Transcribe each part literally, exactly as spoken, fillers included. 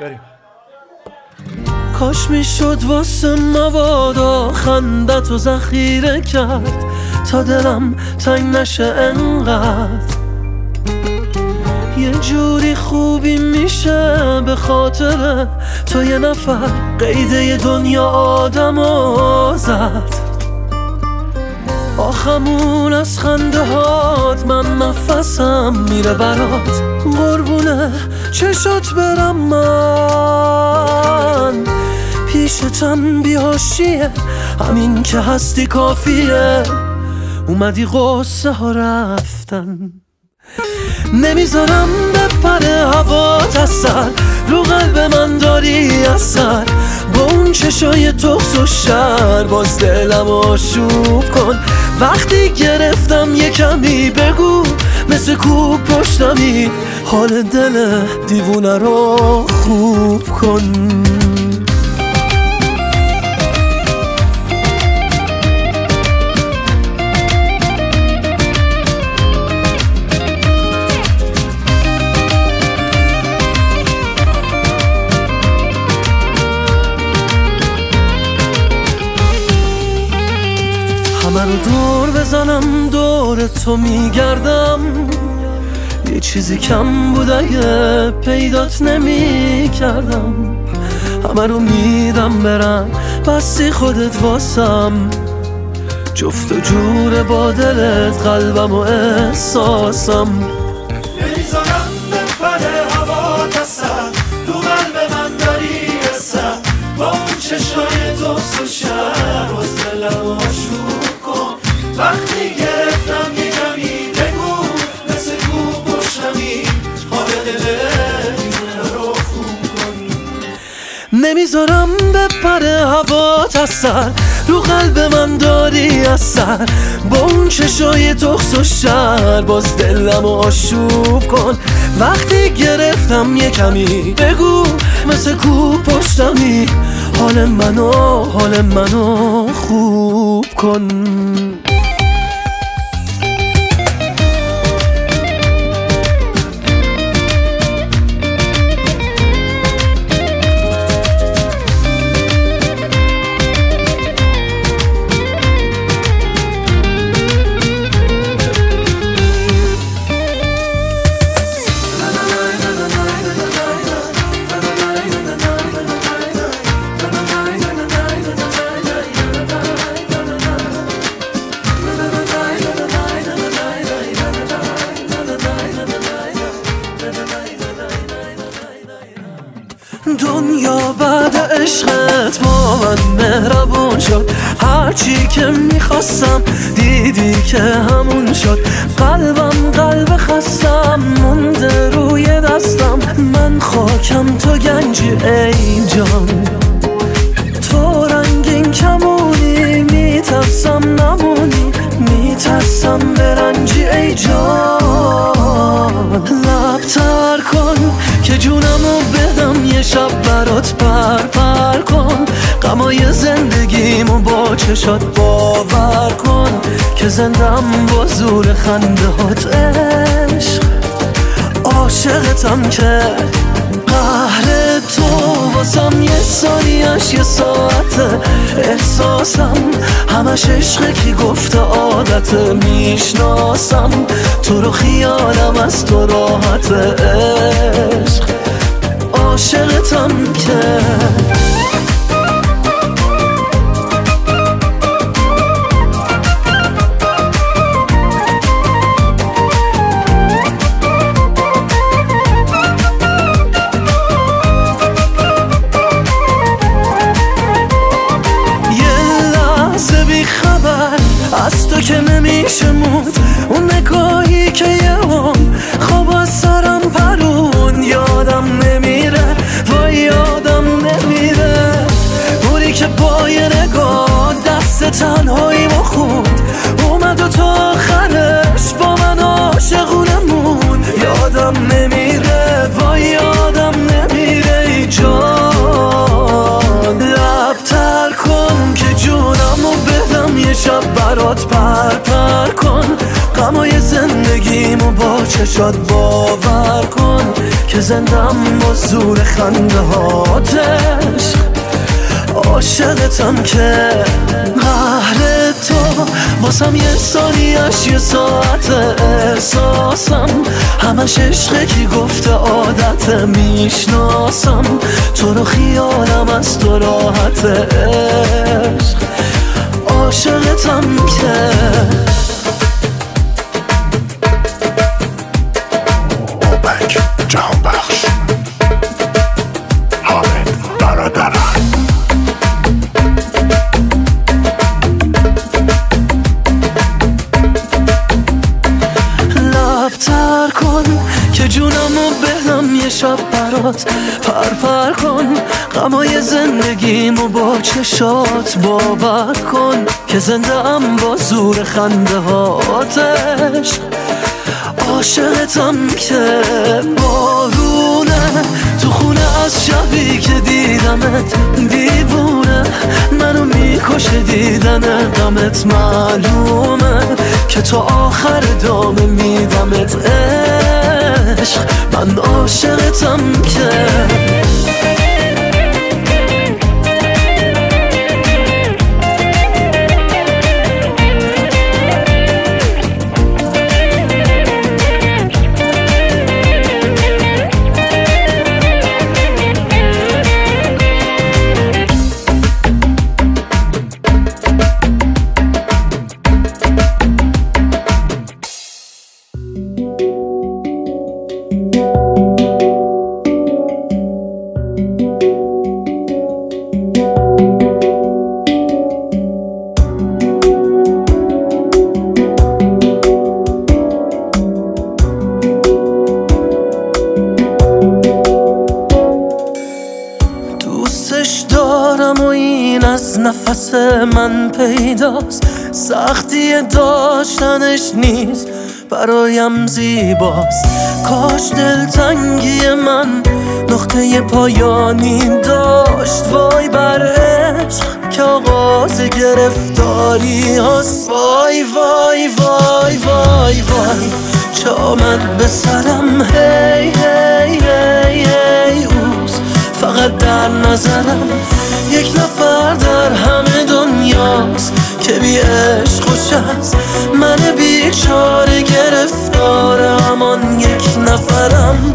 بریم. کاش میشد واسه مبادا خندت و ذخیره کرد تا دلم تنگ نشه انقدر. یه جوری خوبی میشه به خاطر تو یه نفر قیده دنیا آدمو زد. آخمون از خنده هات من نفسم میره برات، قربونه چشات برم من. پیشتم بیاشیه همین که هستی کافیه، اومدی قصه ها رفتن. نمیذارم بپره هوات از سر، رو قلب من داری اثر. با اون چشای تخس و شر باز دلم آشوب کن. وقتی گرفتم یه کمی بگو مثل کوب پشتمی، حال دل دیوونه رو خوب کن. همه رو دور بزنم دور تو میگردم، یه چیزی کم بود اگه پیدات نمی کردم. همه رو میدم برم بستی خودت واسم، جفت و جور با دلت قلبم و احساسم. نمیذارم بپره هوات از سر، تو قلب من داری اثر. با اون چشای تخس و شر باز دلم آشوب کن. وقتی گرفتم یه کمی بگو مثل کوب پشتمی، حال دل دیوونه رو خوب کن. نمیذارم بپره هوات از سر، رو قلب من داری اثر. با اون چشای تخس و شر باز دلم آشوب کن. وقتی گرفتم یه کمی بگو مثل کوب پشتمی، حال منو حال منو خوب کن. دنیا بعد عشقت با من مهربون شد. هرچی که میخواستم دیدی که همون شد. قلبم قلب خستم مونده روی دستم. من خاکم تو گنجی ای جان، تو رنگین کمونی میترسم نمونی، میترسم برنجی ای جان. لب تر کن که جونمو بدم یه شب برات پر پر کن. غمای زندگیمو با چشات باور کن که زندم با زور خنده هات عشق. عاشقتم که قهر تو واسم یه ثانیش یه ساعته. احساسم همش عشقه کی گفته عادته. میشناسم تو رو خیالم از تو راحت عشق. عاشقتم که از تو که نمیشه موند. اون نگاهی که یه هم خواب از سرم پرون. یادم نمیره وای یادم نمیره. موری که با یه نگاه دست تنهایی ما خوند. اومد و تا آخرش با من عاشقونه موند. یادم نمیره وای یادم نمیره ای جان. لب تر کن که جونمو بدم یه شب برات پر پر کن. غمای زندگیمو با چشات باور کن که که زندم با زور خنده هاتش. عاشقتم که قهر تو واسم یه ثانیه‌اش یه ساعت احساسم همش عشقه کی گفته عادت میشناسم تو رو خیالم از تو راحت عشق. عاشقتم که اوپک جهان بخش حامد برادرم. لبتر کن که جونمو بدم یه شب برات پرپر کن غمای زندگیمو با چشات باور کن که زنده ام با زور خنده هاتش. عاشقتم که بارونه تو خونه از شبی که دیدمت دیوونه منو میکشه دیدن غمت معلومه که تو آخر دامه میدمت عشق. من عاشقتم که دارم و این از نفس من پیداست سختی داشتنش نیست برایم زیباست. کاش دلتنگی من نقطه پایانی داشت وای بر عشق که آغاز گرفتاری هست. وای وای وای وای وای چه آمد به سرم هی هی هی هی اوز فقط در نظرم یک نفر در همه دنیاست که بی عشق خوش است. من بیچاره گرفتار همان یک نفرم.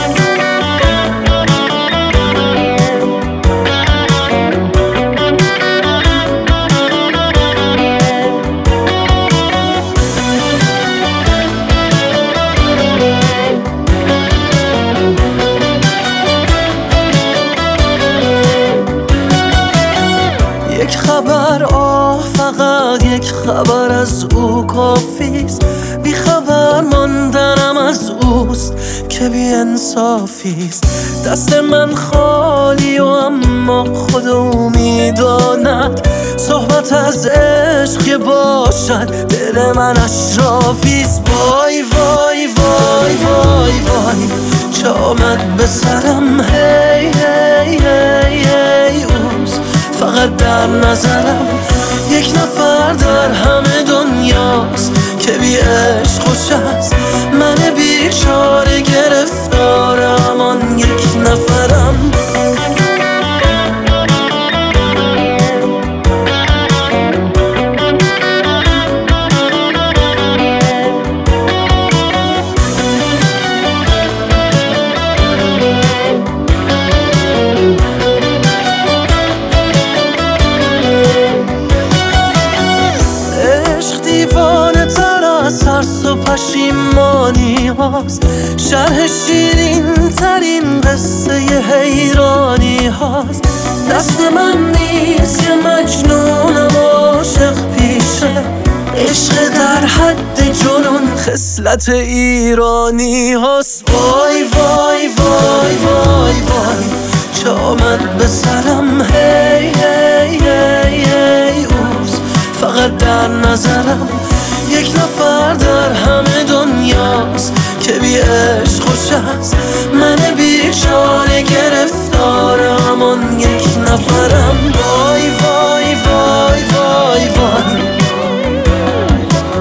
یک خبر آه فقط یک خبر از او کافیست. بی خبر ماندنم از اوست که بی انصافیست. دست من خالی و اما خود او میداند صحبت از عشق که باشد دل من اشرافیست. وای وای وای وای وای چه آمد به سرم هی هی هی هی اوز فقط در نظرم یک نفر در همه دنیاست که بی عشق خوش است. من بیچاره گرفتار همان یک نفرم. ترس و پشیمانی هاست شرح شیرین ترین قصه حیرانی هاست. دست من نیست یه مجنونم عاشق پیشه عشق در حد جنون خصلت ایرانی هاست. وای وای وای وای وای چه آمد به سرم هی هی هی هی اوز فقط در نظرم یک نفر در همه دنیاست که بی عشق خوش است. من بیچاره گرفتار همان یک نفرم. وای وای وای وای وای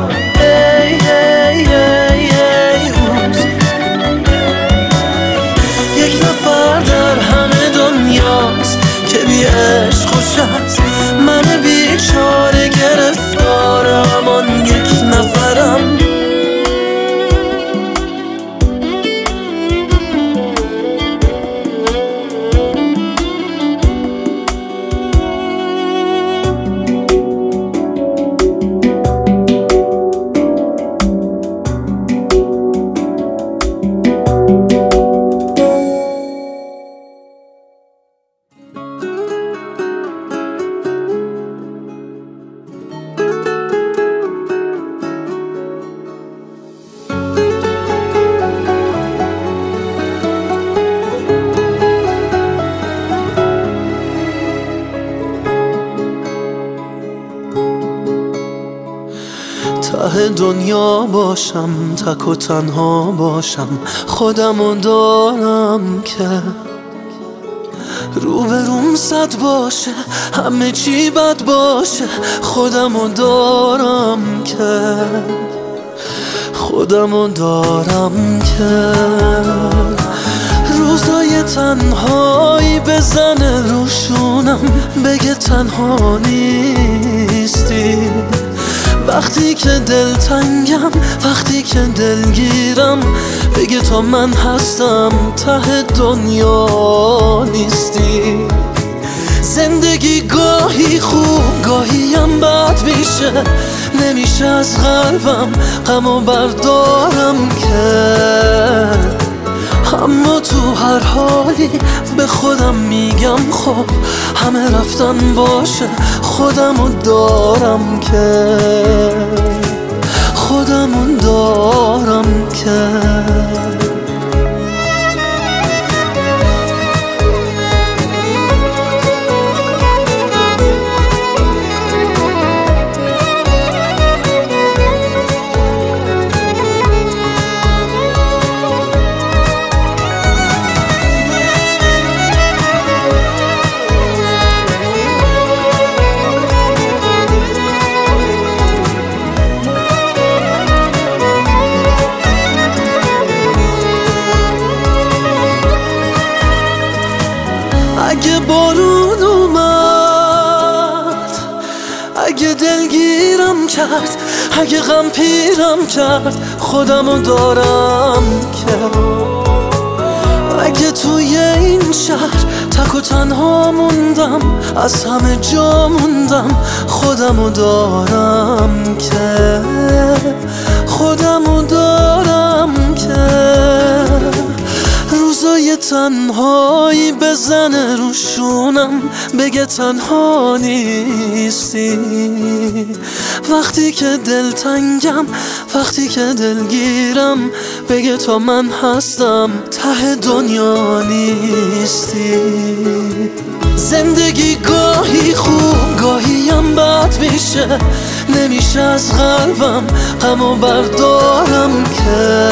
هی هی هی هی اوز دنیا باشم، تک و تنها باشم، خودمو دارم که روبروم صد باشه، همه چی بد باشه، خودمو دارم که خودمو دارم که روزای تنهایی بزنه روشونم، بگه تنها نیستی. وقتی که دلتنگم، وقتی که دلگیرم، بگه تا من هستم ته دنیا نیستی. زندگی گاهی خوب گاهی هم بد میشه، نمیشه از قلبم غمو بردارم که اما تو هر حالی به خودم میگم خب همه رفتن باشه، خودمو دارم که خودمو دارم که اگه بارون اومد، اگه دلگیرم کرد، اگه غم پیرم کرد، خودمو دارم که اگه توی این شهر تک و تنها موندم، از همه جا موندم، خودمو دارم که خودمو دارم که روزای تنهایی بزنه روشونم، بگه تنها نیستی. وقتی که دلتنگم، وقتی که دلگیرم، بگه تا من هستم ته دنیا نیستی. زندگی گاهی خوب گاهی هم بد میشه، نمیشه از قلبم غمو بردارم که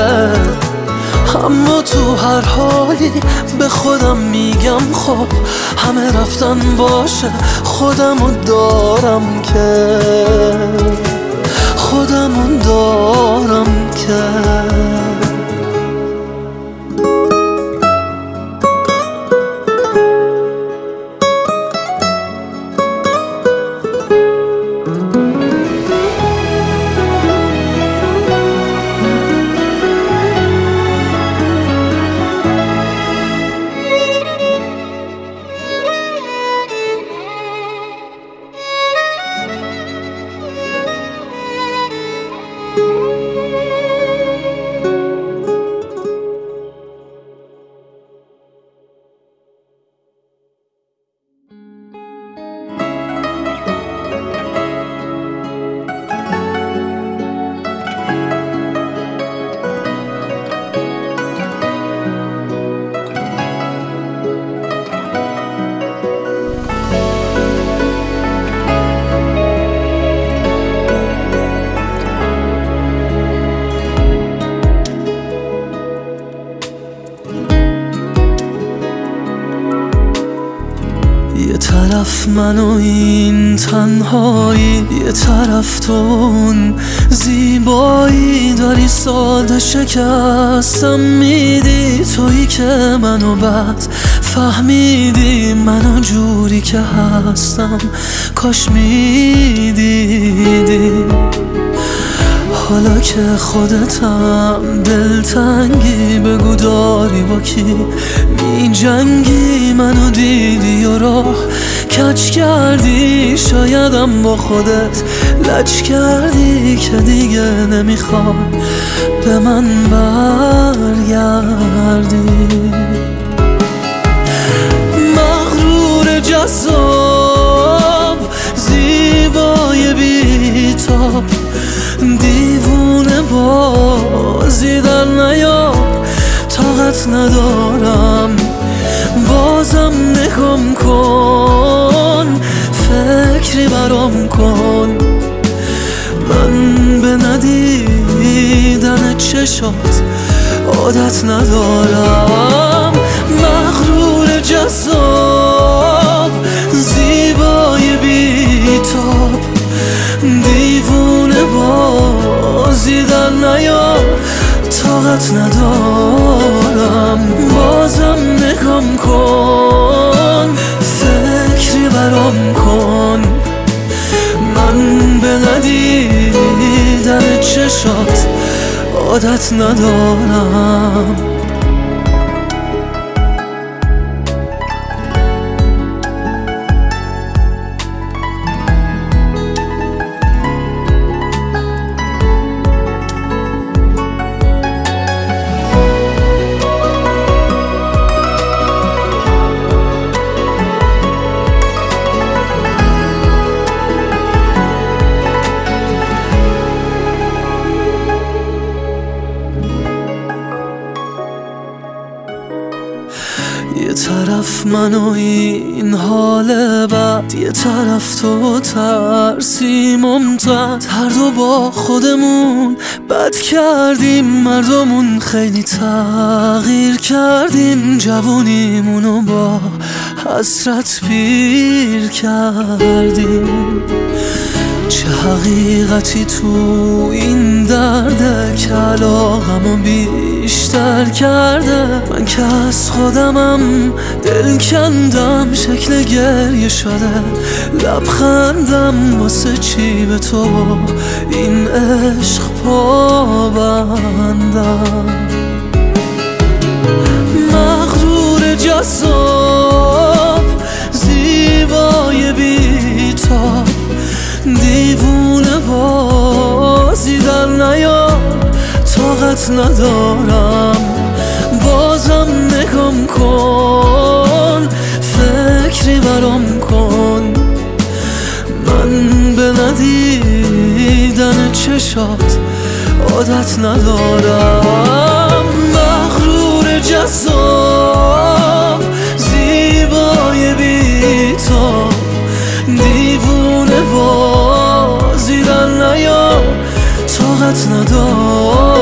اما تو هر حالی به خودم میگم خب همه رفتن باشه، خودمو دارم که خودمو دارم که یه طرف من و این تنهایی، یه طرف تو اون زیبایی، داری ساده شکستم میدی، تویی که منو بعد فهمیدی منو جوری که هستم، کاش میدیدی. حالا که خودتم دلتنگی، بگو داری با کی می جنگی، منو دیدی و راه کج کردی، شایدم با خودت لج کردی که دیگه نمیخوای به من برگردی. مغرور جذاب زیبای بی‌تاب، دیوونه بازی در نیار، طاقت ندارم بازم نگام کن، فکری برام کن، من به ندیدن چشات عادت ندارم. مغرور جذاب زیبای بیتاب دیوونه بازی در نیا طاقت ندارم. بازم نگام کن فکری برام کن من به ندیدن چشات عادت ندارم. یه طرف من و این حال بد، یه طرف تو ترسی ممتد. هر دو با خودمون بد کردیم، مردمون خیلی تغییر کردیم. جوونیمونو با حسرت پیر کردیم. چه حقیقتی تو این درده که علاقمو بیشتر کرده. من که از خودمم دل کندم، شکل گریه شده لبخندم. واسه چی به تو این عشق پابندم؟ مغرور جذاب زیبای بیتاب دیوونه بازی در نیار طاقت ندارم. بازم نگام کن فکری برام کن من به ندیدن چشات عادت ندارم. مغرور جذاب زیبای بیتاب دیوونه بازی در نیا طاقت ندارم.